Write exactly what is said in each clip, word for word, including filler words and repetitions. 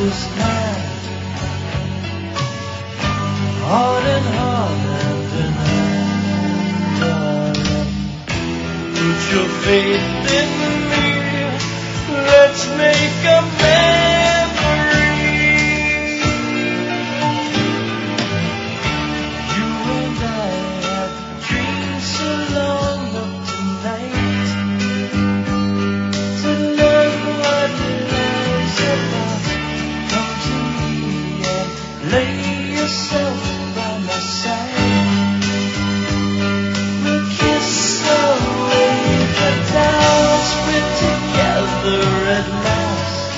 this hand, heart in heart, hand in hand, darling. Put your faith in me, let's make a memory. You and I have dreamed so long of tonight, to learn what life's about. Come to me and lay yourself by my side. We'll kiss away the doubts, we're together at last.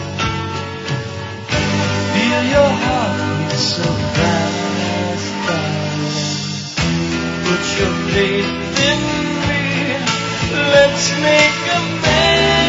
Feel your heart beat so fast, darling. Put your faith in me, let's make a man.